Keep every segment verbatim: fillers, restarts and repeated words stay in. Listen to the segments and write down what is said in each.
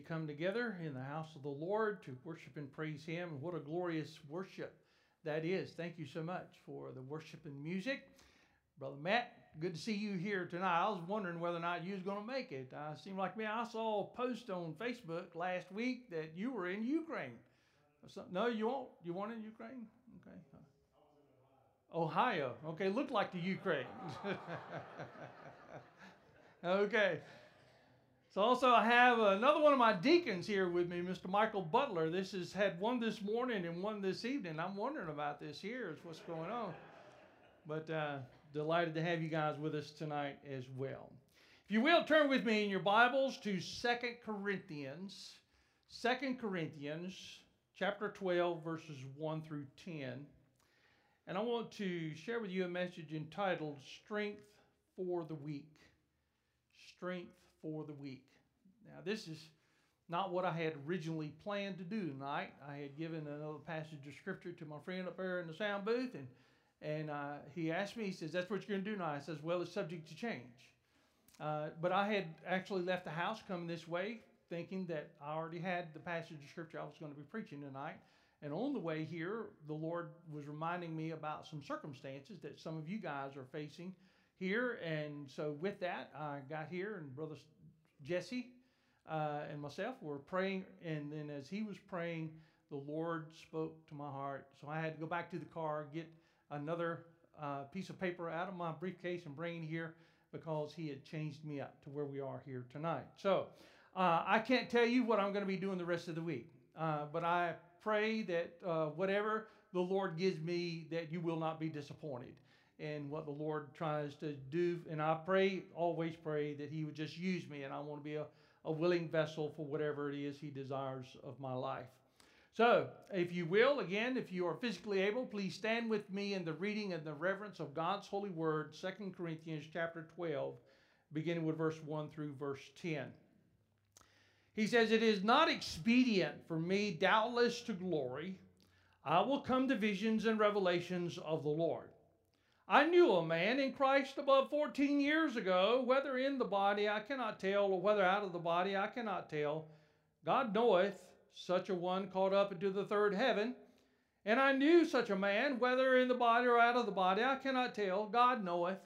come together in the house of the Lord to worship and praise Him. And what a glorious worship that is. Thank you so much for the worship and music. Brother Matt, good to see you here tonight. I was wondering whether or not you was going to make it. Uh, it seemed like me. I saw a post on Facebook last week that you were in Ukraine. No, you won't. You weren't in Ukraine? Okay. Ohio. Okay, looked like the Ukraine. Okay. So also I have another one of my deacons here with me, Mister Michael Butler. This has had one this morning and one this evening. I'm wondering about this here is what's going on. But uh, delighted to have you guys with us tonight as well. If you will, turn with me in your Bibles to Second Corinthians. Second Corinthians chapter twelve, verses one through ten. And I want to share with you a message entitled Strength for the Weak. Strength for the weak. Now, this is not what I had originally planned to do tonight. I had given another passage of scripture to my friend up there in the sound booth, and and uh, he asked me, he says, "That's what you're going to do tonight?" I says, "Well, it's subject to change." Uh, but I had actually left the house coming this way, thinking that I already had the passage of scripture I was going to be preaching tonight. And on the way here, the Lord was reminding me about some circumstances that some of you guys are facing here. And so with that, I got here, and Brother Jesse uh, and myself were praying, and then as he was praying, the Lord spoke to my heart. So I had to go back to the car, get another uh, piece of paper out of my briefcase and bring it here, because he had changed me up to where we are here tonight. So uh, I can't tell you what I'm going to be doing the rest of the week, uh, but I pray that uh, whatever the Lord gives me, that you will not be disappointed in what the Lord tries to do. And I pray, always pray, that He would just use me, and I want to be a, a willing vessel for whatever it is He desires of my life. So, if you will, again, if you are physically able, please stand with me in the reading and the reverence of God's holy word, Second Corinthians chapter twelve, beginning with verse one through verse ten. He says, "It is not expedient for me, doubtless, to glory. I will come to visions and revelations of the Lord. I knew a man in Christ above fourteen years ago, whether in the body I cannot tell, or whether out of the body I cannot tell. God knoweth, such a one caught up into the third heaven. And I knew such a man, whether in the body or out of the body I cannot tell. God knoweth."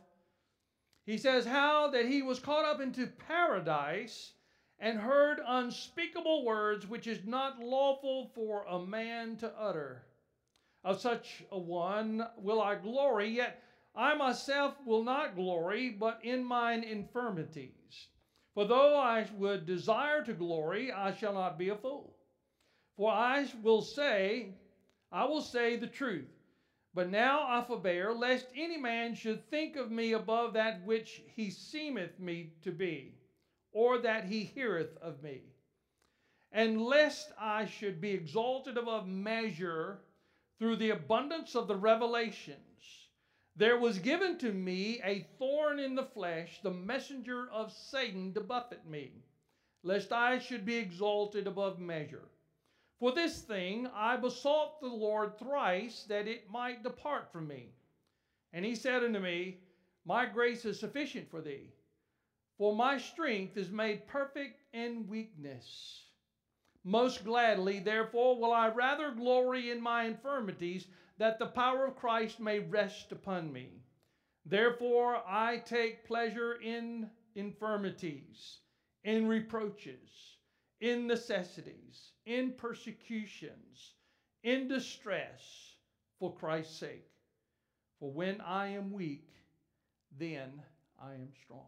He says, "How that he was caught up into paradise, and heard unspeakable words, which is not lawful for a man to utter. Of such a one will I glory, yet I myself will not glory, but in mine infirmities. For though I would desire to glory, I shall not be a fool. For I will say, I will say the truth. But now I forbear, lest any man should think of me above that which he seemeth me to be, or that he heareth of me. And lest I should be exalted above measure through the abundance of the revelations, there was given to me a thorn in the flesh, the messenger of Satan to buffet me, lest I should be exalted above measure. For this thing I besought the Lord thrice, that it might depart from me. And He said unto me, My grace is sufficient for thee, for my strength is made perfect in weakness. Most gladly, therefore, will I rather glory in my infirmities, that the power of Christ may rest upon me. Therefore I take pleasure in infirmities, in reproaches, in necessities, in persecutions, in distress, for Christ's sake. For when I am weak, then I am strong."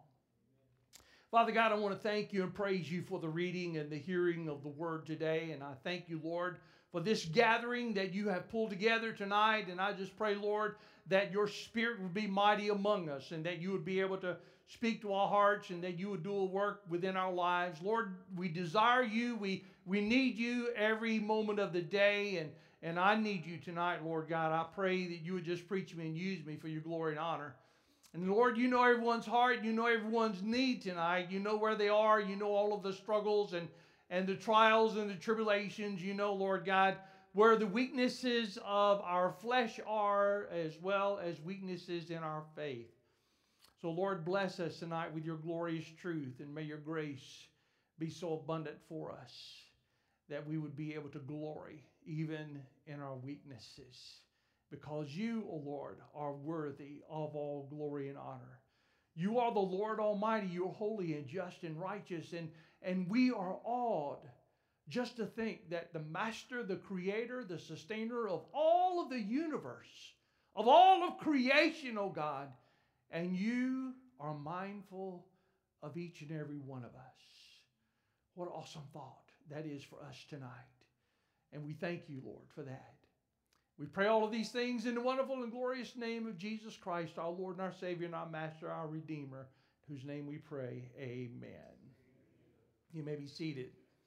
Father God, I want to thank you and praise you for the reading and the hearing of the word today. And I thank you, Lord, for this gathering that you have pulled together tonight. And I just pray, Lord, that your Spirit would be mighty among us, and that you would be able to speak to our hearts, and that you would do a work within our lives. Lord, we desire you. We, we need you every moment of the day. And, and I need you tonight, Lord God. I pray that you would just preach me and use me for your glory and honor. And Lord, you know everyone's heart. You know everyone's need tonight. You know where they are. You know all of the struggles and, and the trials and the tribulations. You know, Lord God, where the weaknesses of our flesh are, as well as weaknesses in our faith. So Lord, bless us tonight with your glorious truth, and may your grace be so abundant for us that we would be able to glory even in our weaknesses. Because you, O Lord, are worthy of all glory and honor. You are the Lord Almighty. You are holy and just and righteous. And, and we are awed just to think that the Master, the Creator, the Sustainer of all of the universe, of all of creation, O God, and you are mindful of each and every one of us. What an awesome thought that is for us tonight. And we thank you, Lord, for that. We pray all of these things in the wonderful and glorious name of Jesus Christ, our Lord and our Savior and our Master, our Redeemer, in whose name we pray. Amen. You may be seated.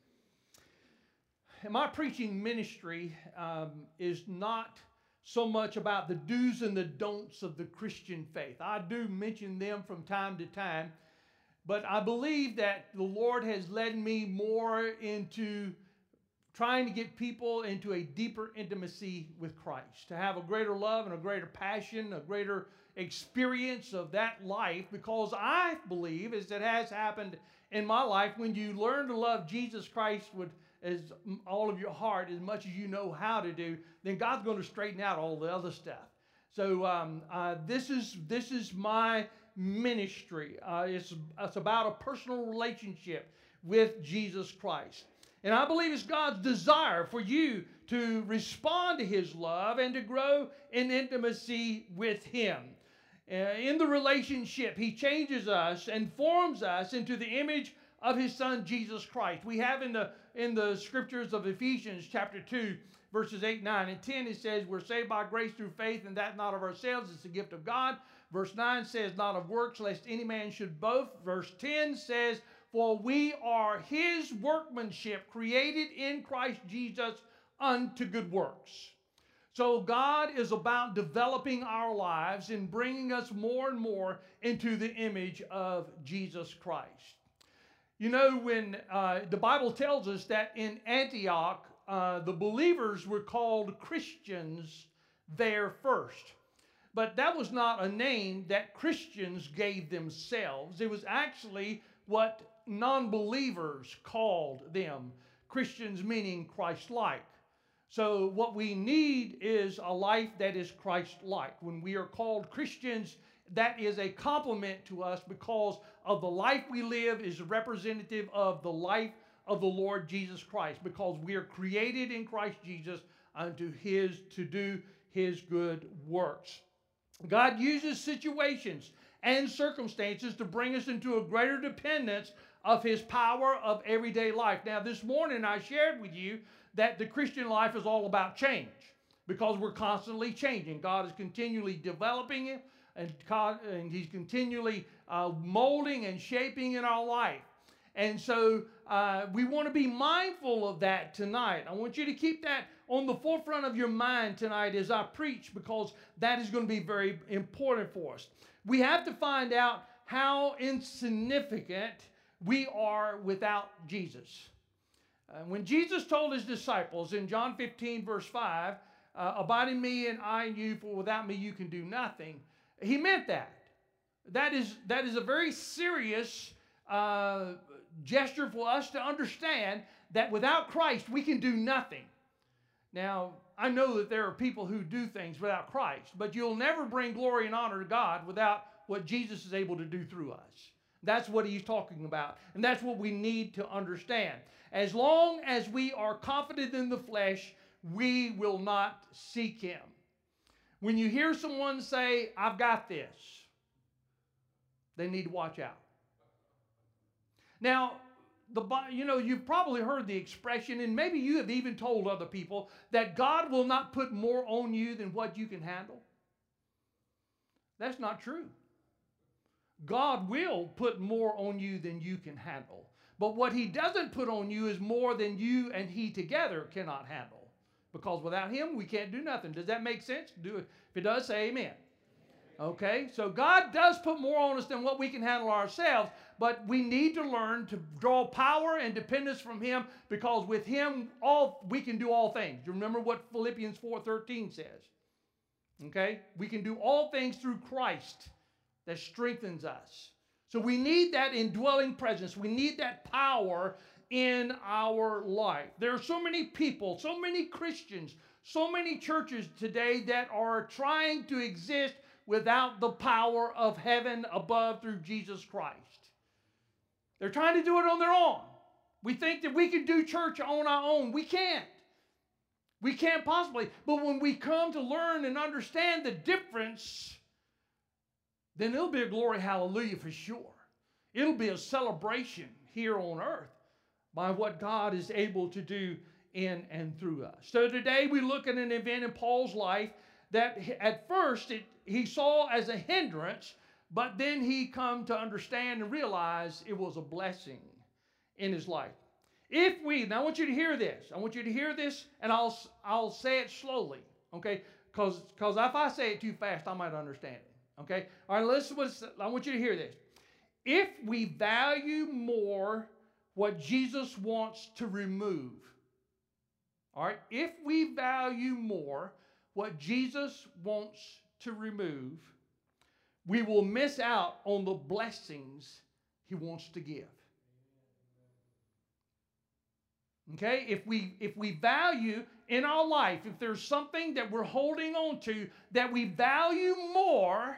And my preaching ministry um, is not so much about the do's and the don'ts of the Christian faith. I do mention them from time to time, but I believe that the Lord has led me more into trying to get people into a deeper intimacy with Christ, to have a greater love and a greater passion, a greater experience of that life, because I believe, as it has happened in my life, when you learn to love Jesus Christ with as all of your heart, as much as you know how to do, then God's going to straighten out all the other stuff. So um, uh, this is this is my ministry. Uh, it's, it's about a personal relationship with Jesus Christ. And I believe it's God's desire for you to respond to His love and to grow in intimacy with Him. Uh, in the relationship, He changes us and forms us into the image of His Son, Jesus Christ. We have in the, in the scriptures of Ephesians chapter two, verses eight, nine, and ten, it says, we're saved by grace through faith, and that not of ourselves, it's the gift of God. Verse nine says, not of works, lest any man should boast. Verse ten says, for we are His workmanship, created in Christ Jesus unto good works. So God is about developing our lives and bringing us more and more into the image of Jesus Christ. You know, when uh, the Bible tells us that in Antioch, uh, the believers were called Christians there first. But that was not a name that Christians gave themselves. It was actually what non-believers called them. Christians meaning Christ-like. So what we need is a life that is Christ-like. When we are called Christians, that is a compliment to us because of the life we live is representative of the life of the Lord Jesus Christ, because we are created in Christ Jesus unto His to do His good works. God uses situations and circumstances to bring us into a greater dependence of His power of everyday life. Now, this morning I shared with you that the Christian life is all about change, because we're constantly changing. God is continually developing it, and, and He's continually uh, molding and shaping in our life. And so uh, we want to be mindful of that tonight. I want you to keep that on the forefront of your mind tonight as I preach, because that is going to be very important for us. We have to find out how insignificant we are without Jesus. Uh, when Jesus told His disciples in John fifteen, verse five, uh, abide in me and I in you, for without me you can do nothing, He meant that. That is, that is a very serious uh, gesture for us to understand that without Christ we can do nothing. Now, I know that there are people who do things without Christ, but you'll never bring glory and honor to God without what Jesus is able to do through us. That's what He's talking about, and that's what we need to understand. As long as we are confident in the flesh, we will not seek Him. When you hear someone say, I've got this, they need to watch out. Now, the, you know, you've probably heard the expression, and maybe you have even told other people, that God will not put more on you than what you can handle. That's not true. God will put more on you than you can handle. But what He doesn't put on you is more than you and He together cannot handle. Because without Him, we can't do nothing. Does that make sense? Do it. If it does, say amen. Okay, so God does put more on us than what we can handle ourselves, but we need to learn to draw power and dependence from Him, because with Him, all we can do all things. You remember what Philippians four thirteen says? Okay, we can do all things through Christ that strengthens us. So we need that indwelling presence. We need that power in our life. There are so many people, so many Christians, so many churches today that are trying to exist without the power of heaven above through Jesus Christ. They're trying to do it on their own. We think that we can do church on our own. We can't. We can't possibly. But when we come to learn and understand the difference, then it'll be a glory hallelujah for sure. It'll be a celebration here on earth by what God is able to do in and through us. So today we look at an event in Paul's life that at first it, he saw as a hindrance, but then he come to understand and realize it was a blessing in his life. If we, now I want you to hear this. I want you to hear this, and I'll, I'll say it slowly, okay? Because because if I say it too fast, I might understand it, okay? All right, listen, I want you to hear this. If we value more what Jesus wants to remove, all right? If we value more what Jesus wants to remove, we will miss out on the blessings he wants to give. Okay? If we, if we value in our life, if there's something that we're holding on to that we value more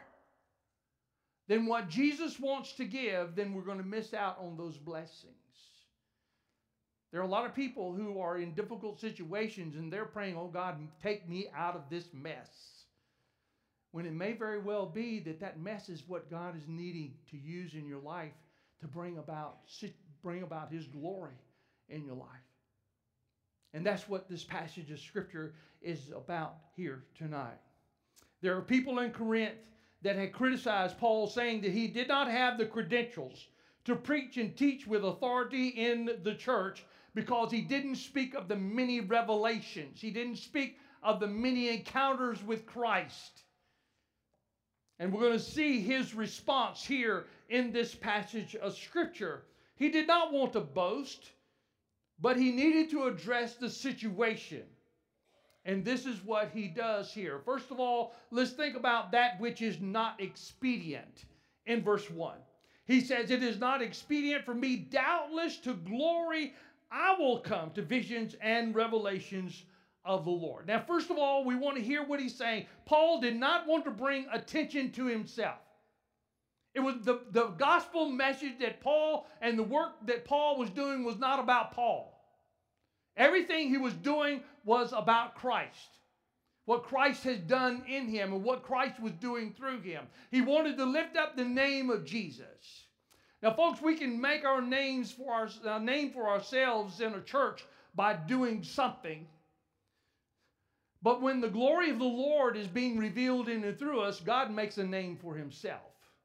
than what Jesus wants to give, then we're going to miss out on those blessings. There are a lot of people who are in difficult situations and they're praying, oh God, take me out of this mess. When it may very well be that that mess is what God is needing to use in your life to bring about, bring about His glory in your life. And that's what this passage of Scripture is about here tonight. There are people in Corinth that had criticized Paul, saying that he did not have the credentials to preach and teach with authority in the church because he didn't speak of the many revelations. He didn't speak of the many encounters with Christ. And we're going to see his response here in this passage of Scripture. He did not want to boast, but he needed to address the situation. And this is what he does here. First of all, let's think about that which is not expedient in verse one. He says, it is not expedient for me doubtless to glory. I will come to visions and revelations of the Lord. Now, first of all, we want to hear what he's saying. Paul did not want to bring attention to himself. It was the, the gospel message that Paul and the work that Paul was doing was not about Paul. Everything he was doing was about Christ. What Christ has done in him and what Christ was doing through him. He wanted to lift up the name of Jesus. Now, folks, we can make our names for our, our name for ourselves in a church by doing something. But when the glory of the Lord is being revealed in and through us, God makes a name for himself.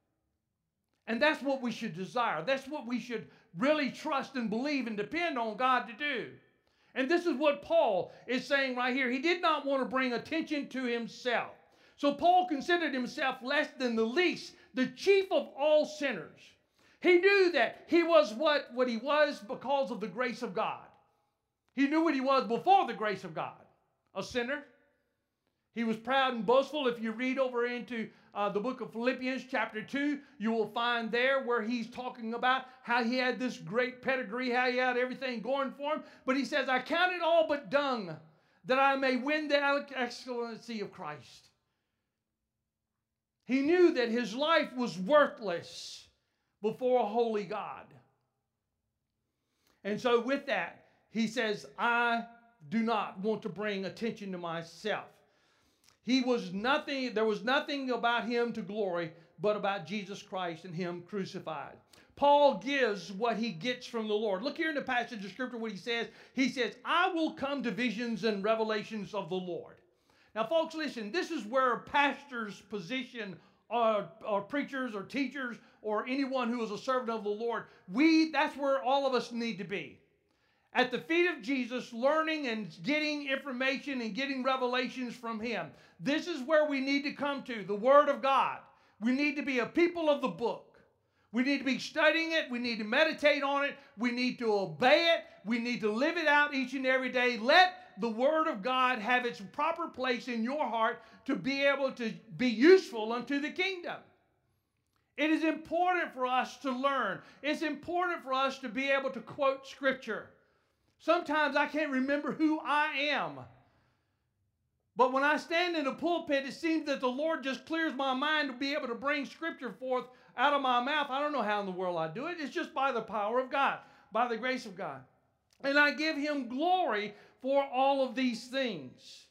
And that's what we should desire. That's what we should really trust and believe and depend on God to do. And this is what Paul is saying right here. He did not want to bring attention to himself. So Paul considered himself less than the least, the chief of all sinners. He knew that he was what, what he was because of the grace of God. He knew what he was before the grace of God, a sinner. He was proud and boastful. If you read over into uh, the book of Philippians chapter two, you will find there where he's talking about how he had this great pedigree, how he had everything going for him. But he says, I count it all but dung, that I may win the excellency of Christ. He knew that his life was worthless before a holy God. And so with that, he says, I do not want to bring attention to myself. He was nothing, there was nothing about him to glory, but about Jesus Christ and him crucified. Paul gives what he gets from the Lord. Look here in the passage of Scripture what he says. He says, I will come to visions and revelations of the Lord. Now, folks, listen, this is where pastors' position, or, or preachers or teachers, or anyone who is a servant of the Lord, we, that's where all of us need to be. At the feet of Jesus, learning and getting information and getting revelations from him. This is where we need to come to, the Word of God. We need to be a people of the book. We need to be studying it. We need to meditate on it. We need to obey it. We need to live it out each and every day. Let the Word of God have its proper place in your heart to be able to be useful unto the kingdom. It is important for us to learn. It's important for us to be able to quote Scripture. Sometimes I can't remember who I am. But when I stand in the pulpit, it seems that the Lord just clears my mind to be able to bring Scripture forth out of my mouth. I don't know how in the world I do it. It's just by the power of God, by the grace of God. And I give Him glory for all of these things.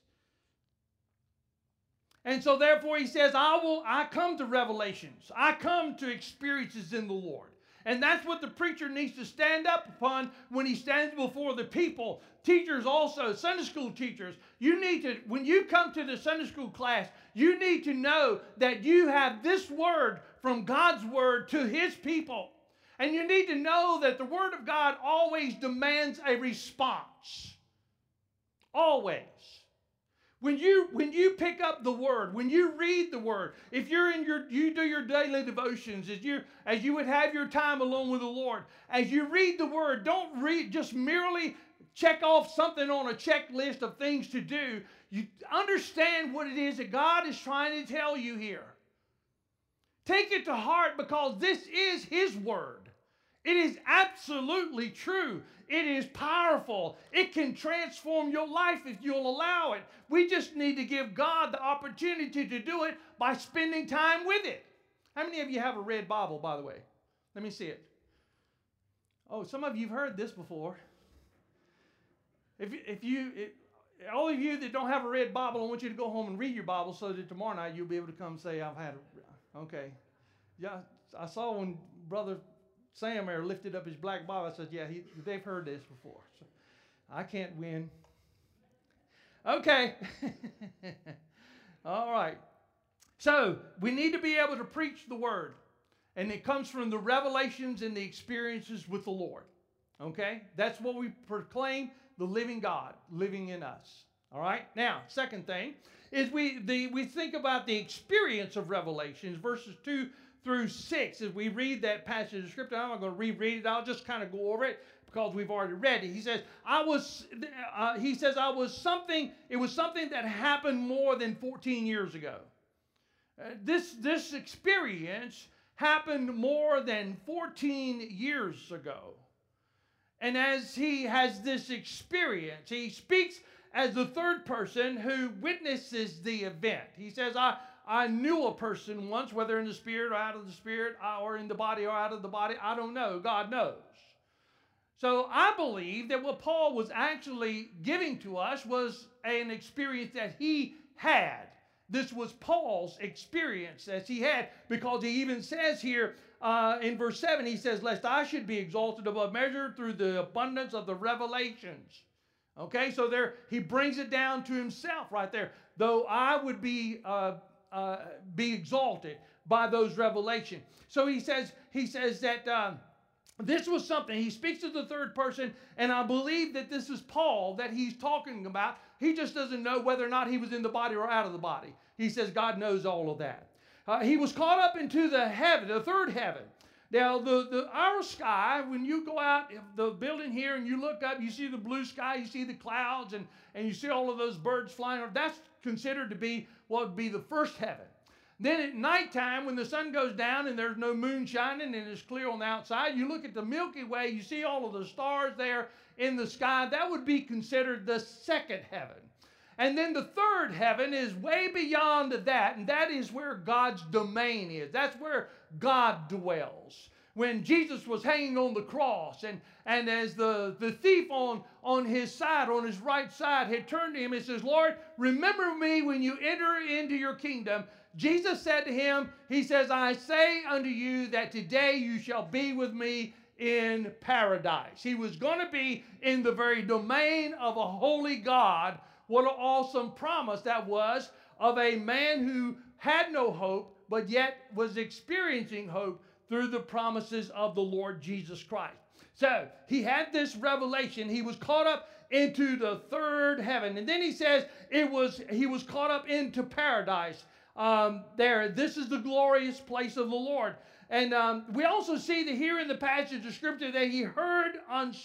And so therefore He says, I will, I come to revelations. I come to experiences in the Lord. And that's what the preacher needs to stand up upon when he stands before the people. Teachers also, Sunday school teachers, you need to, when you come to the Sunday school class, you need to know that you have this word from God's word to His people. And you need to know that the Word of God always demands a response. Always. When you, when you pick up the Word, when you read the Word, if you're in your, you do your daily devotions, as you, as you would have your time alone with the Lord, as you read the Word, don't read, just merely check off something on a checklist of things to do. You understand what it is that God is trying to tell you here. Take it to heart because this is His Word. It is absolutely true. It is powerful. It can transform your life if you'll allow it. We just need to give God the opportunity to do it by spending time with it. How many of you have a red Bible, by the way? Let me see it. Oh, some of you have heard this before. If, if you, it, all of you that don't have a red Bible, I want you to go home and read your Bible so that tomorrow night you'll be able to come and say, I've had a, okay. Yeah, I saw when Brother Sam there lifted up his black Bible. I said, yeah, he, they've heard this before. So I can't win. Okay. All right. So we need to be able to preach the Word. And it comes from the revelations and the experiences with the Lord. Okay? That's what we proclaim, the living God living in us. All right? Now, second thing is we, the, we think about the experience of revelations, verses two through six, as we read that passage of Scripture. I'm not going to reread it. I'll just kind of go over it because we've already read it. He says, I was, uh, he says, I was something, it was something that happened more than fourteen years ago. Uh, this, this experience happened more than fourteen years ago. And as he has this experience, he speaks as the third person who witnesses the event. He says, I, I knew a person once, whether in the spirit or out of the spirit, or in the body or out of the body, I don't know. God knows. So I believe that what Paul was actually giving to us was an experience that he had. This was Paul's experience as he had, because he even says here uh, in verse seven, he says, lest I should be exalted above measure through the abundance of the revelations. Okay, so there he brings it down to himself right there. Though I would be uh, uh, be exalted by those revelations. So he says he says that uh, this was something. He speaks to the third person, and I believe that this is Paul that he's talking about. He just doesn't know whether or not he was in the body or out of the body. He says God knows all of that. Uh, he was caught up into the heaven, the third heaven. Now, the, the our sky, when you go out the building here and you look up, you see the blue sky, you see the clouds, and, and you see all of those birds flying. That's considered to be what would be the first heaven. Then at nighttime, when the sun goes down and there's no moon shining and it's clear on the outside, you look at the Milky Way, you see all of the stars there in the sky. That would be considered the second heaven. And then the third heaven is way beyond that, and that is where God's domain is. That's where God dwells. When Jesus was hanging on the cross, and, and as the, the thief on, on his side, on his right side, had turned to him and says, Lord, remember me when you enter into your kingdom. Jesus said to him, he says, I say unto you that today you shall be with me in paradise. He was going to be in the very domain of a holy God. What an awesome promise that was of a man who had no hope, but yet was experiencing hope through the promises of the Lord Jesus Christ. So he had this revelation. He was caught up into the third heaven. And then he says it was he was caught up into paradise. Um, there, this is the glorious place of the Lord. And um, we also see that here in the passage of Scripture that he heard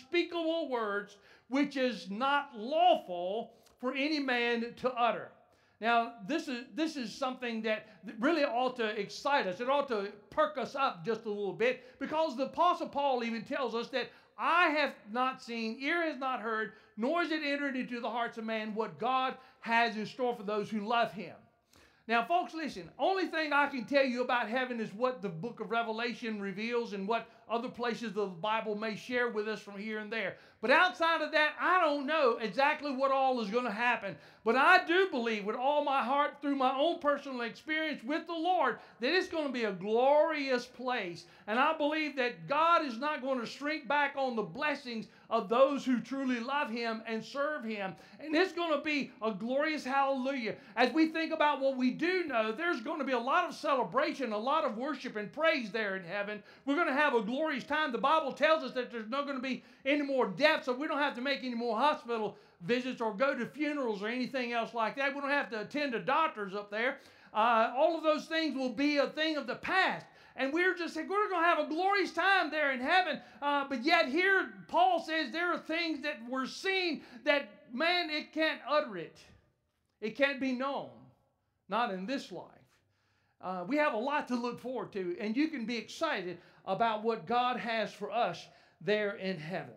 unspeakable words, which is not lawful for any man to utter. Now, this is, this is something that really ought to excite us. It ought to perk us up just a little bit, because the Apostle Paul even tells us that eye have not seen, ear has not heard, nor is it entered into the hearts of man what God has in store for those who love him. Now, folks, listen, only thing I can tell you about heaven is what the book of Revelation reveals and what other places of the Bible may share with us from here and there. But outside of that, I don't know exactly what all is going to happen. But I do believe with all my heart, through my own personal experience with the Lord, that it's going to be a glorious place. And I believe that God is not going to shrink back on the blessings of those who truly love him and serve him. And it's going to be a glorious hallelujah. As we think about what we do know, there's going to be a lot of celebration, a lot of worship and praise there in heaven. We're going to have a glorious time. The Bible tells us that there's not going to be any more death, so we don't have to make any more hospital visits or go to funerals or anything else like that. We don't have to attend to doctors up there. Uh, all of those things will be a thing of the past. And we're just saying, we're going to have a glorious time there in heaven. Uh, but yet here, Paul says there are things that we're seeing that, man, it can't utter it. It can't be known. Not in this life. Uh, we have a lot to look forward to. And you can be excited about what God has for us there in heaven.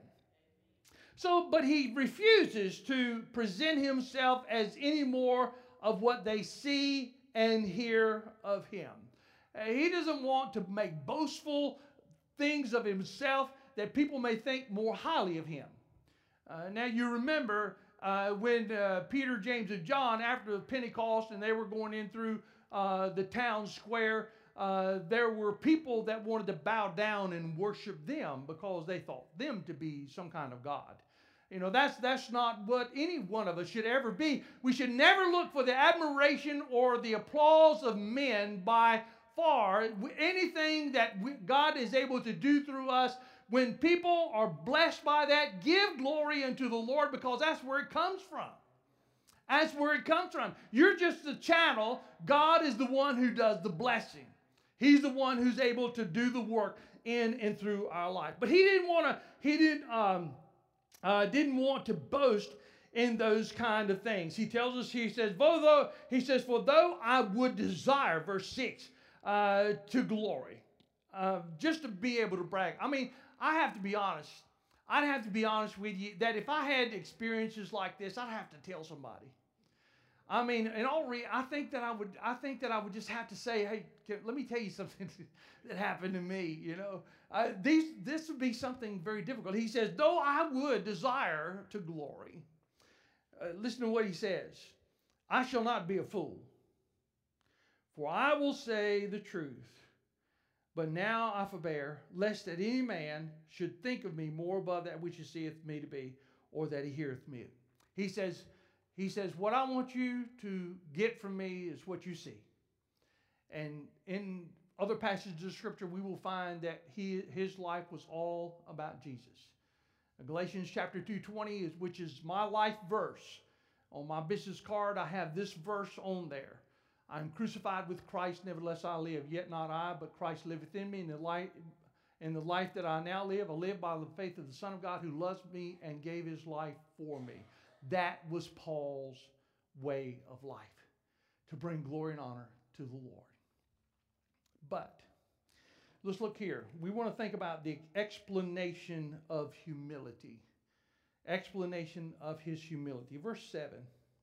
So, but he refuses to present himself as any more of what they see and hear of him. He doesn't want to make boastful things of himself that people may think more highly of him. Uh, now you remember uh, when uh, Peter, James, and John, after Pentecost, and they were going in through uh, the town square, uh, there were people that wanted to bow down and worship them because they thought them to be some kind of God. You know, that's, that's not what any one of us should ever be. We should never look for the admiration or the applause of men by far. Anything that we, God is able to do through us, when people are blessed by that, give glory unto the Lord, because that's where it comes from. That's where it comes from. You're just the channel. God is the one who does the blessing. He's the one who's able to do the work in and through our life. But he didn't want to, he didn't, um, uh, didn't want to boast in those kind of things. He tells us, he says, though, he says, for though I would desire, verse six, uh, to glory, uh, just to be able to brag. I mean, I have to be honest. I'd have to be honest with you that if I had experiences like this, I'd have to tell somebody. I mean, in all re- I think that I would. I think that I would just have to say, "Hey, can, let me tell you something that happened to me." You know, uh, these this would be something very difficult. He says, "Though I would desire to glory," uh, listen to what he says: "I shall not be a fool, for I will say the truth. But now I forbear, lest that any man should think of me more above that which he seeth me to be, or that he heareth me." He says. He says, what I want you to get from me is what you see. And in other passages of Scripture, we will find that he, his life was all about Jesus. Galatians chapter two twenty, is, which is my life verse. On my business card, I have this verse on there. I'm crucified with Christ, nevertheless I live. Yet not I, but Christ liveth in me. In the life, in the life that I now live, I live by the faith of the Son of God who loves me and gave his life for me. That was Paul's way of life, to bring glory and honor to the Lord. But let's look here. We want to think about the explanation of humility. Explanation of his humility. Verse seven.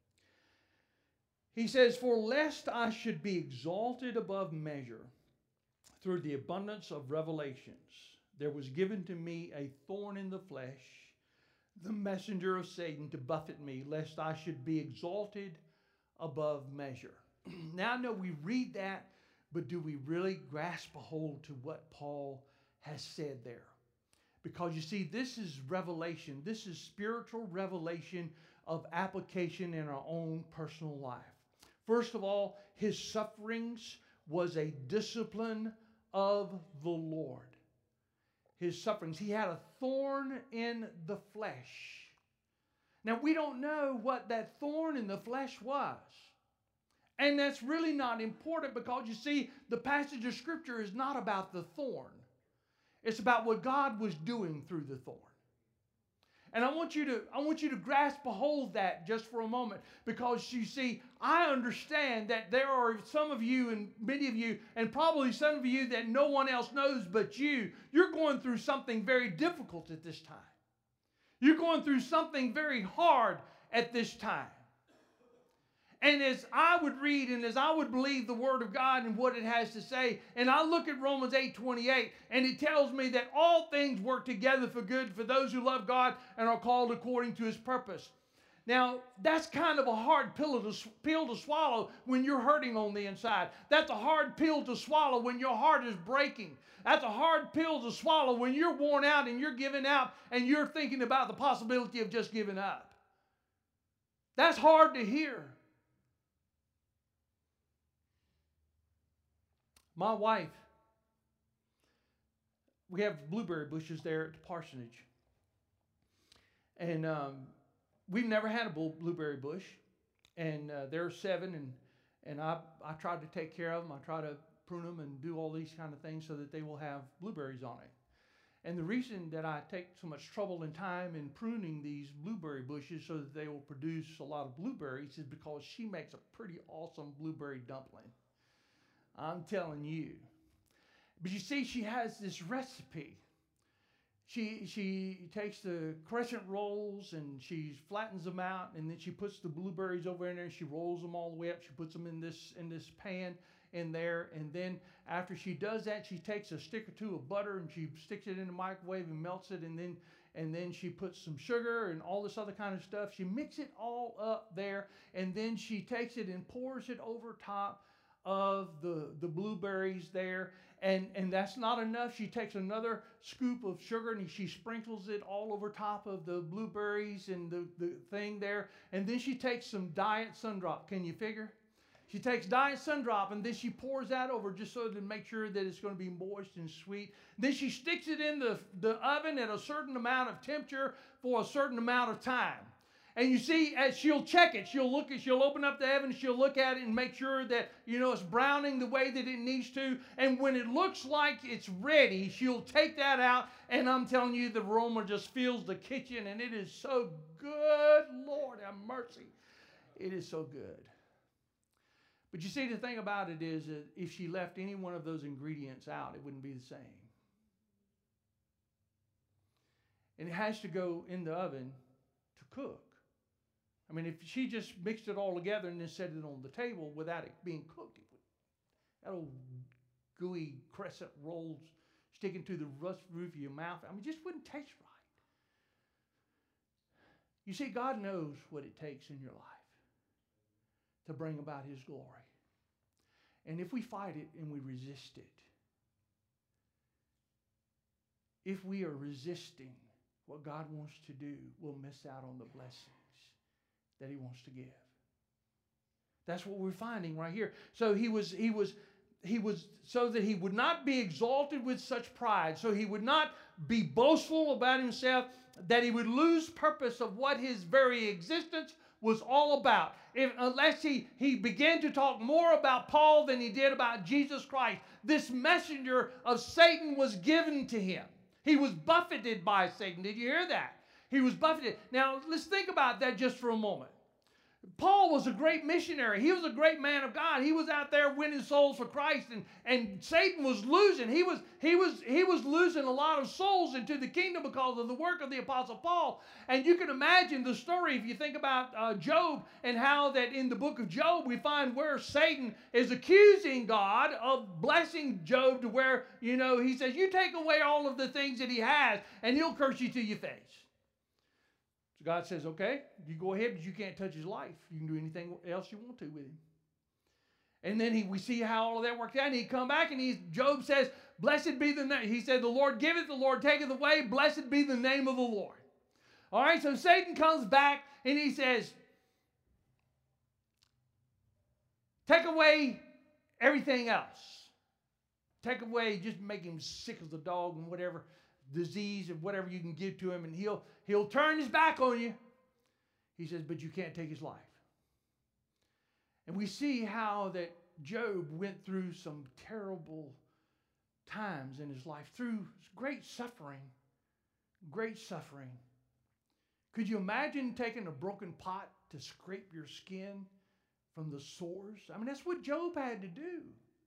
He says, for lest I should be exalted above measure through the abundance of revelations, there was given to me a thorn in the flesh, the messenger of Satan, to buffet me, lest I should be exalted above measure. Now I know we read that, but do we really grasp a hold to what Paul has said there? Because you see, this is revelation. This is spiritual revelation of application in our own personal life. First of all, his sufferings was a discipline of the Lord. His sufferings. He had a thorn in the flesh. Now, we don't know what that thorn in the flesh was. And that's really not important, because you see, the passage of Scripture is not about the thorn. It's about what God was doing through the thorn. And I want you to, I want you to grasp a hold of that just for a moment, because you see, I understand that there are some of you and many of you, and probably some of you that no one else knows but you, you're going through something very difficult at this time. You're going through something very hard at this time. And as I would read and as I would believe the Word of God and what it has to say, and I look at Romans eight twenty-eight, and it tells me that all things work together for good for those who love God and are called according to His purpose. Now, that's kind of a hard pill to, pill to swallow when you're hurting on the inside. That's a hard pill to swallow when your heart is breaking. That's a hard pill to swallow when you're worn out and you're giving out and you're thinking about the possibility of just giving up. That's hard to hear. My wife, we have blueberry bushes there at the parsonage. And um, we've never had a blueberry bush. And uh, there are seven, and, and I, I tried to take care of them. I try to prune them and do all these kind of things so that they will have blueberries on it. And the reason that I take so much trouble and time in pruning these blueberry bushes so that they will produce a lot of blueberries is because she makes a pretty awesome blueberry dumpling. I'm telling you. But you see, she has this recipe. She, she takes the crescent rolls and she flattens them out, and then she puts the blueberries over in there and she rolls them all the way up. She puts them in this, in this pan in there, and then after she does that, she takes a stick or two of butter and she sticks it in the microwave and melts it, and then and then she puts some sugar and all this other kind of stuff. She mixes it all up there, and then she takes it and pours it over top of the, the blueberries there. And, and that's not enough. She takes another scoop of sugar and she sprinkles it all over top of the blueberries and the, the thing there. And then she takes some Diet Sundrop. Can you figure? She takes Diet Sundrop and then she pours that over just so to make sure that it's going to be moist and sweet. Then she sticks it in the, the oven at a certain amount of temperature for a certain amount of time. And you see, as she'll check it, she'll look at, she'll open up the oven, she'll look at it and make sure that, you know, it's browning the way that it needs to. And when it looks like it's ready, she'll take that out. And I'm telling you, the aroma just fills the kitchen, and it is so good. Lord have mercy. It is so good. But you see, the thing about it is that if she left any one of those ingredients out, it wouldn't be the same. And it has to go in the oven to cook. I mean, if she just mixed it all together and then set it on the table without it being cooked, it would, that old gooey crescent rolls sticking to the roof of your mouth, I mean, it just wouldn't taste right. You see, God knows what it takes in your life to bring about His glory. And if we fight it and we resist it, if we are resisting what God wants to do, we'll miss out on the blessings that He wants to give. That's what we're finding right here. So he was, he was, he was, so that he would not be exalted with such pride, so he would not be boastful about himself, that he would lose purpose of what his very existence was all about. If, unless he, he began to talk more about Paul than he did about Jesus Christ. This messenger of Satan was given to him. He was buffeted by Satan. Did you hear that? He was buffeted. Now, let's think about that just for a moment. Paul was a great missionary. He was a great man of God. He was out there winning souls for Christ, and, and Satan was losing. He was, he, was, he was losing a lot of souls into the kingdom because of the work of the Apostle Paul. And you can imagine the story if you think about uh, Job, and how that in the book of Job we find where Satan is accusing God of blessing Job, to where, you know, he says, you take away all of the things that he has and he'll curse you to your face. God says, okay, you go ahead, but you can't touch his life. You can do anything else you want to with him. And then he, we see how all of that worked out. And he come back and he, Job says, blessed be the name. He said, the Lord giveth, the Lord taketh away. Blessed be the name of the Lord. All right, so Satan comes back and he says, take away everything else. Take away, just make him sick as a dog and whatever disease or whatever you can give to him, and he'll he'll turn his back on you. He says, but you can't take his life. And we see how that Job went through some terrible times in his life, through great suffering, great suffering. Could you imagine taking a broken pot to scrape your skin from the sores? I mean, that's what Job had to do.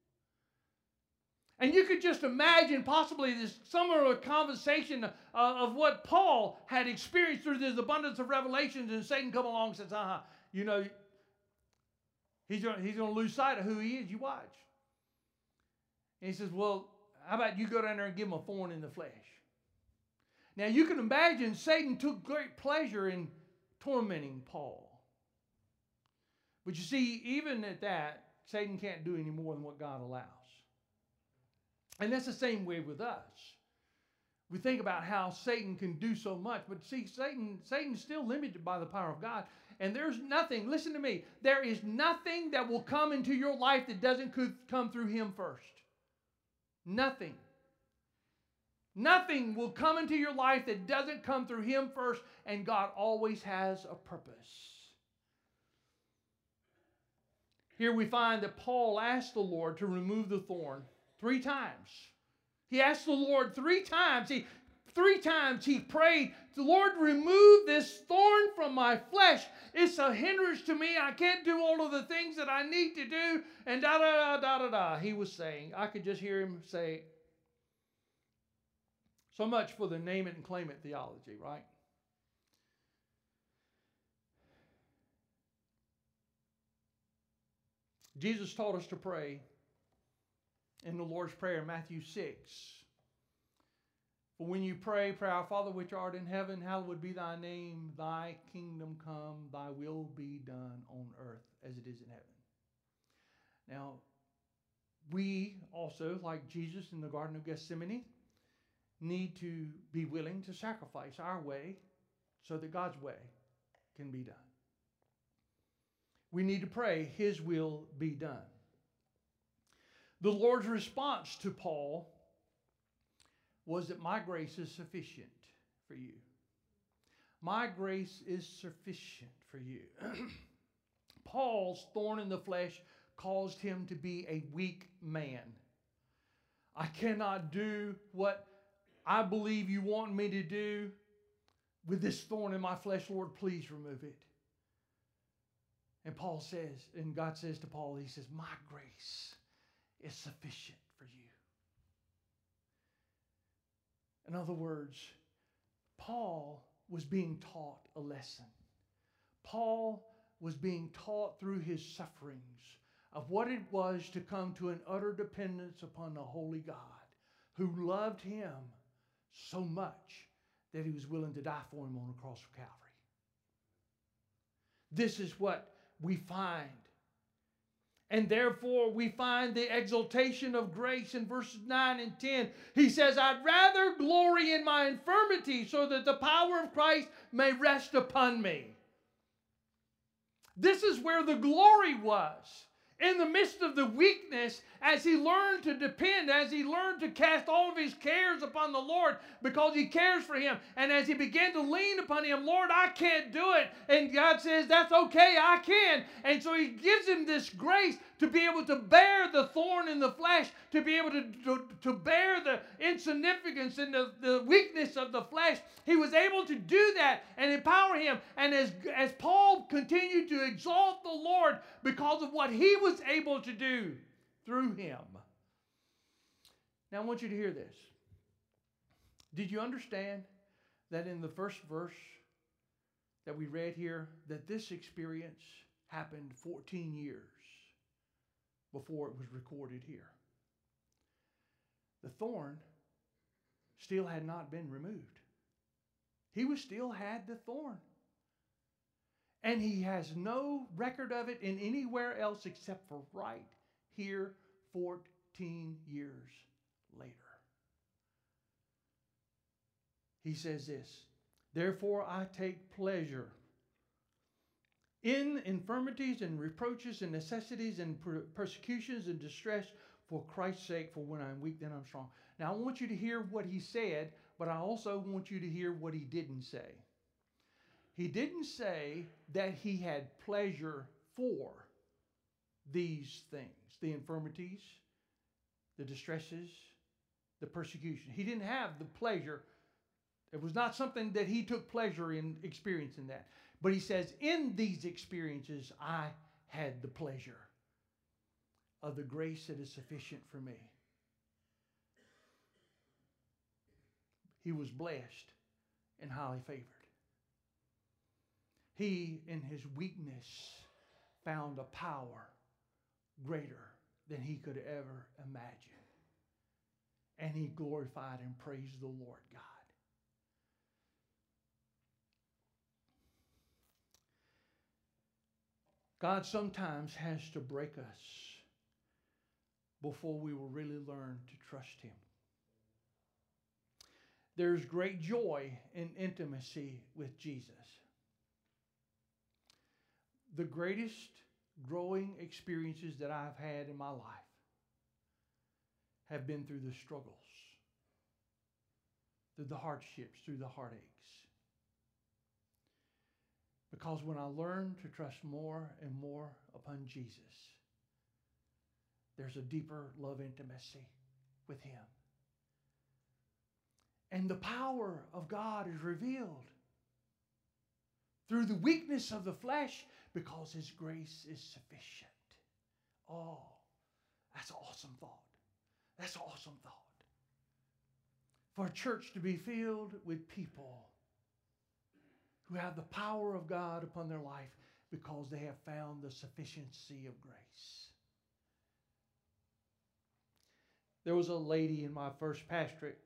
And you could just imagine possibly this similar conversation uh, of what Paul had experienced through this abundance of revelations, and Satan come along and says, uh-huh, you know, he's going he's going to lose sight of who he is. You watch. And he says, well, how about you go down there and give him a thorn in the flesh? Now, you can imagine Satan took great pleasure in tormenting Paul. But you see, even at that, Satan can't do any more than what God allows. And that's the same way with us. We think about how Satan can do so much, but see, Satan, Satan's still limited by the power of God. And there's nothing, listen to me, there is nothing that will come into your life that doesn't come through him first. Nothing. Nothing will come into your life that doesn't come through him first, and God always has a purpose. Here we find that Paul asked the Lord to remove the thorn three times. He asked the Lord three times. He, three times he prayed, the Lord, remove this thorn from my flesh. It's a hindrance to me. I can't do all of the things that I need to do. And da da da da da da. He was saying, I could just hear him say, so much for the name it and claim it theology, right? Jesus taught us to pray in the Lord's Prayer, Matthew six. For when you pray, pray, our Father which art in heaven, hallowed be thy name. Thy kingdom come, thy will be done on earth as it is in heaven. Now, we also, like Jesus in the Garden of Gethsemane, need to be willing to sacrifice our way so that God's way can be done. We need to pray his will be done. The Lord's response to Paul was that my grace is sufficient for you. My grace is sufficient for you. Paul's thorn in the flesh caused him to be a weak man. I cannot do what I believe you want me to do with this thorn in my flesh. Lord, please remove it. And Paul says, and God says to Paul, he says, my grace is sufficient for you. In other words, Paul was being taught a lesson. Paul was being taught through his sufferings of what it was to come to an utter dependence upon the holy God who loved him so much that he was willing to die for him on the cross of Calvary. This is what we find. And therefore we find the exaltation of grace in verses nine and ten. He says, I'd rather glory in my infirmity so that the power of Christ may rest upon me. This is where the glory was. In the midst of the weakness, as he learned to depend, as he learned to cast all of his cares upon the Lord because he cares for him. And as he began to lean upon him, Lord, I can't do it. And God says, that's okay, I can. And so he gives him this grace to be able to bear the thorn in the flesh, to be able to, to, to bear the insignificance and the, the weakness of the flesh. He was able to do that and empower him. And as, as Paul continued to exalt the Lord because of what he was able to do through him. Now I want you to hear this. Did you understand that in the first verse that we read here, that this experience happened fourteen years before it was recorded here? The thorn still had not been removed. He was still had the thorn. And he has no record of it in anywhere else except for right here fourteen years later. He says this, therefore I take pleasure in infirmities and reproaches and necessities and per- persecutions and distress for Christ's sake, for when I'm weak, then I'm strong. Now I want you to hear what he said, but I also want you to hear what he didn't say. He didn't say that he had pleasure for these things, the infirmities, the distresses, the persecution. He didn't have the pleasure It was not something that he took pleasure in experiencing that. But he says, in these experiences, I had the pleasure of the grace that is sufficient for me. He was blessed and highly favored. He, in his weakness, found a power greater than he could ever imagine. And he glorified and praised the Lord God. God sometimes has to break us before we will really learn to trust him. There's great joy in intimacy with Jesus. The greatest growing experiences that I've had in my life have been through the struggles, through the hardships, through the heartaches. Because when I learn to trust more and more upon Jesus, there's a deeper love intimacy with him. And the power of God is revealed through the weakness of the flesh because his grace is sufficient. Oh, that's an awesome thought. That's an awesome thought. For a church to be filled with people who have the power of God upon their life because they have found the sufficiency of grace. There was a lady in my first pastorate.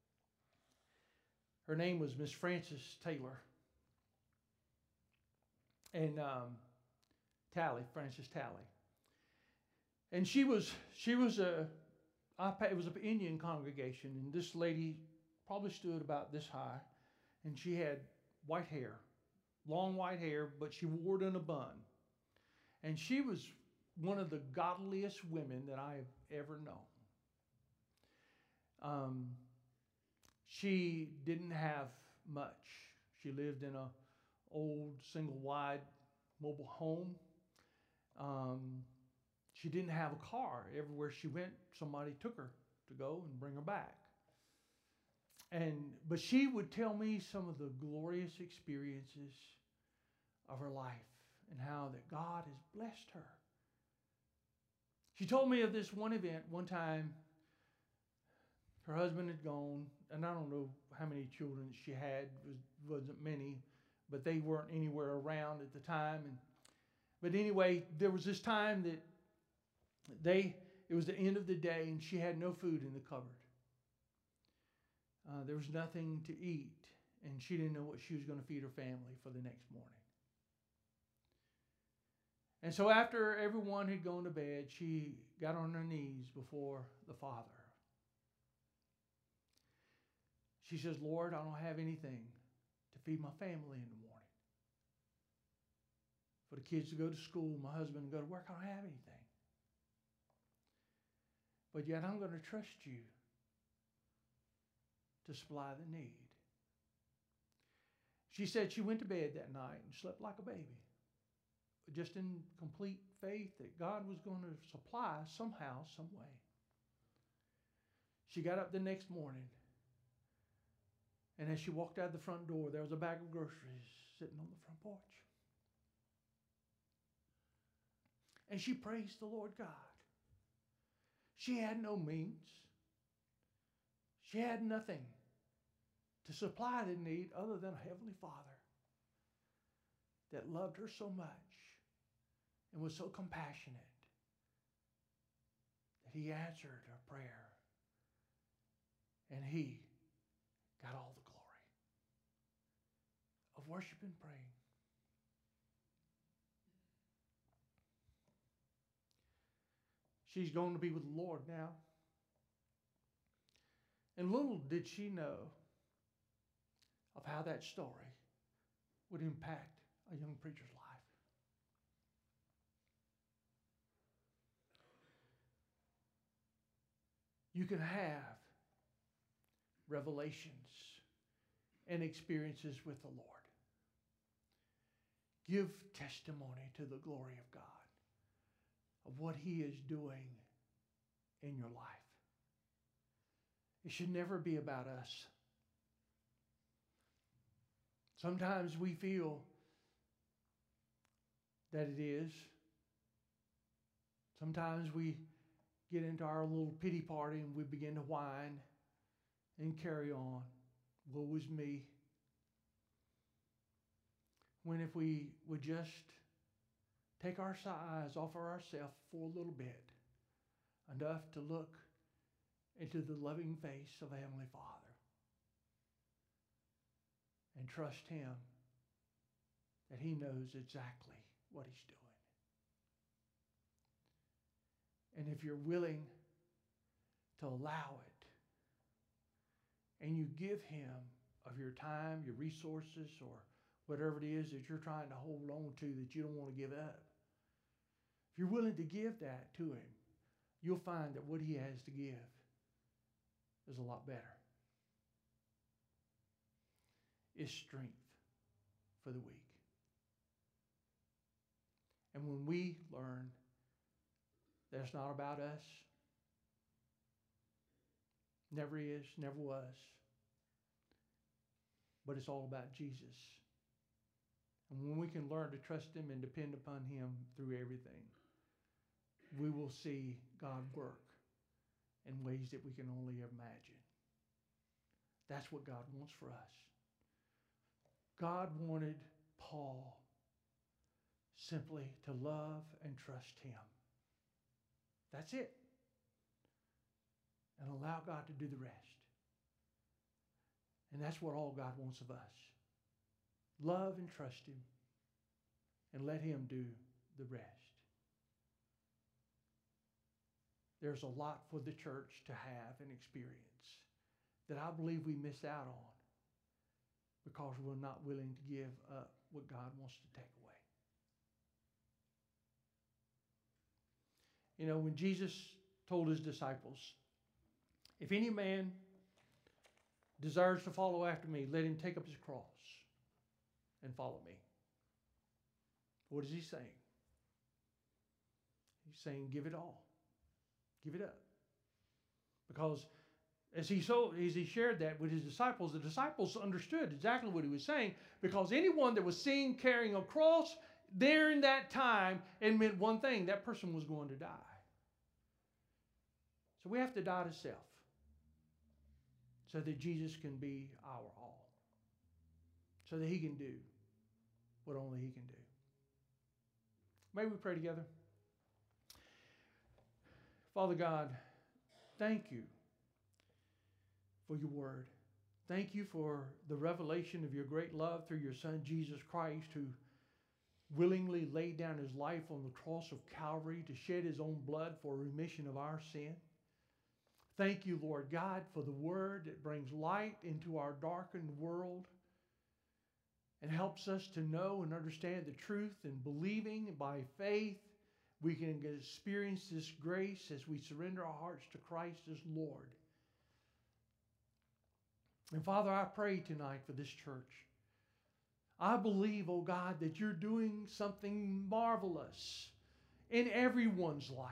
Her name was Miss Frances Taylor. And um, Talley, Frances Talley. And she was, she was a, it was an Indian congregation, and this lady probably stood about this high, and she had white hair, long white hair, but she wore it in a bun. And she was one of the godliest women that I have ever known. Um, she didn't have much. She lived in a old single-wide mobile home. Um, she didn't have a car. Everywhere she went, somebody took her to go and bring her back. And but she would tell me some of the glorious experiences of her life and how that God has blessed her. She told me of this one event one time. Her husband had gone, and I don't know how many children she had. It was, wasn't many, but they weren't anywhere around at the time. And but anyway, there was this time that they it was the end of the day, and she had no food in the cupboard. Uh, there was nothing to eat, and she didn't know what she was going to feed her family for the next morning. And so after everyone had gone to bed, she got on her knees before the Father. She says, Lord, I don't have anything to feed my family in the morning. For the kids to go to school, my husband to go to work, I don't have anything. But yet I'm going to trust you to supply the need. She said she went to bed that night and slept like a baby, just in complete faith that God was going to supply somehow, some way. She got up the next morning, and as she walked out the front door, there was a bag of groceries sitting on the front porch. And she praised the Lord God. She had no means. She had nothing to supply the need other than a Heavenly Father that loved her so much and was so compassionate that he answered her prayer. And he got all the glory of worship and praying. She's going to be with the Lord now. And little did she know of how that story would impact a young preacher's life. You can have revelations and experiences with the Lord. Give testimony to the glory of God, of what he is doing in your life. It should never be about us. Sometimes we feel that it is. Sometimes we get into our little pity party and we begin to whine and carry on. Woe is me. When if we would just take our eyes off of ourselves for a little bit, enough to look into the loving face of Heavenly Father and trust Him that He knows exactly what He's doing. And if you're willing to allow it, and you give Him of your time, your resources, or whatever it is that you're trying to hold on to that you don't want to give up, if you're willing to give that to Him, you'll find that what He has to give is a lot better. It's strength for the weak. And when we learn that it's not about us, never is, never was, but it's all about Jesus. And when we can learn to trust Him and depend upon Him through everything, we will see God work in ways that we can only imagine. That's what God wants for us. God wanted Paul simply to love and trust Him. That's it. And allow God to do the rest. And that's what all God wants of us. Love and trust Him, and let Him do the rest. There's a lot for the church to have and experience that I believe we miss out on because we're not willing to give up what God wants to take away. You know, when Jesus told His disciples, if any man desires to follow after me, let him take up his cross and follow me. What is He saying? He's saying, give it all. Give it up. Because as he, so, as he shared that with His disciples, the disciples understood exactly what He was saying, because anyone that was seen carrying a cross there in that time, it meant one thing: that person was going to die. So we have to die to self so that Jesus can be our all, so that He can do what only He can do. May we pray together? Father God, thank You for Your word. Thank You for the revelation of Your great love through Your Son, Jesus Christ, who willingly laid down His life on the cross of Calvary to shed His own blood for remission of our sin. Thank You, Lord God, for the word that brings light into our darkened world and helps us to know and understand the truth, and believing by faith we can experience this grace as we surrender our hearts to Christ as Lord. And Father, I pray tonight for this church. I believe, oh God, that You're doing something marvelous in everyone's life.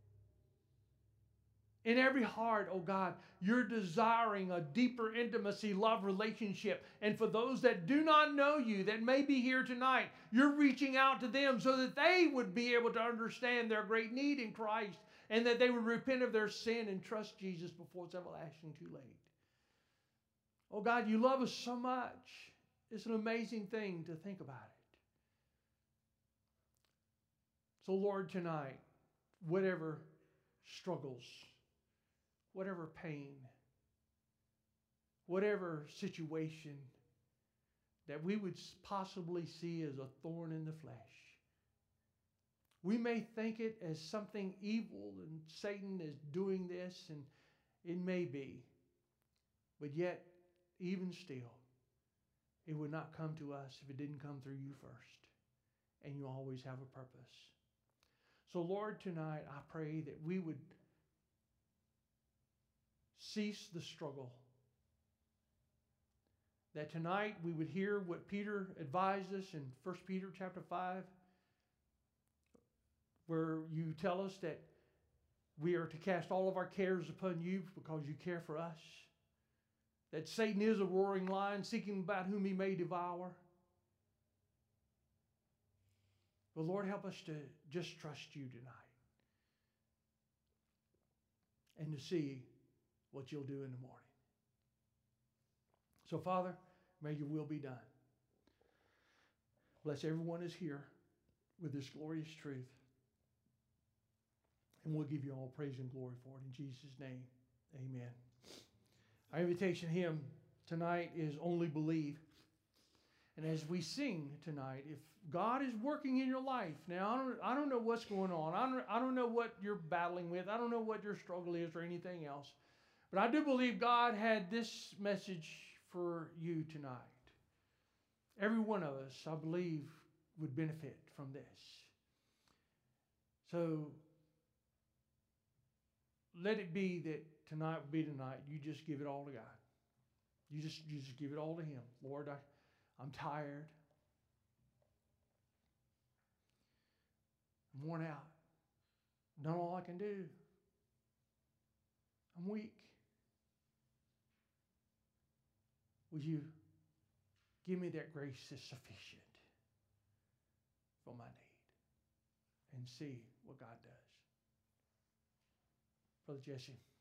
In every heart, oh God, You're desiring a deeper intimacy, love relationship. And for those that do not know You, that may be here tonight, You're reaching out to them so that they would be able to understand their great need in Christ, and that they would repent of their sin and trust Jesus before it's everlasting too late. Oh God, You love us so much. It's an amazing thing to think about it. So Lord, tonight, whatever struggles, whatever pain, whatever situation that we would possibly see as a thorn in the flesh, we may think it as something evil and Satan is doing this, and it may be. But yet, even still, it would not come to us if it didn't come through You first. And You always have a purpose. So Lord, tonight I pray that we would cease the struggle. That tonight we would hear what Peter advised us in First Peter chapter five, where You tell us that we are to cast all of our cares upon You because You care for us. That Satan is a roaring lion seeking about whom he may devour. But Lord, help us to just trust you tonight and to see what you'll do in the morning. So, Father, may your will be done. Bless everyone who's here with this glorious truth. And we'll give you all praise and glory for it. In Jesus' name, amen. Our invitation hymn tonight is Only Believe. And as we sing tonight, if God is working in your life, now I don't, I don't know what's going on. I don't, I don't know what you're battling with. I don't know what your struggle is or anything else. But I do believe God had this message for you tonight. Every one of us, I believe, would benefit from this. So let it be that tonight will be tonight. You just give it all to God. You just, you just give it all to Him. Lord, I, I'm tired. I'm worn out. Done all I can do. I'm weak. Would you give me that grace that's sufficient for my need? And see what God does. Brother Jesse.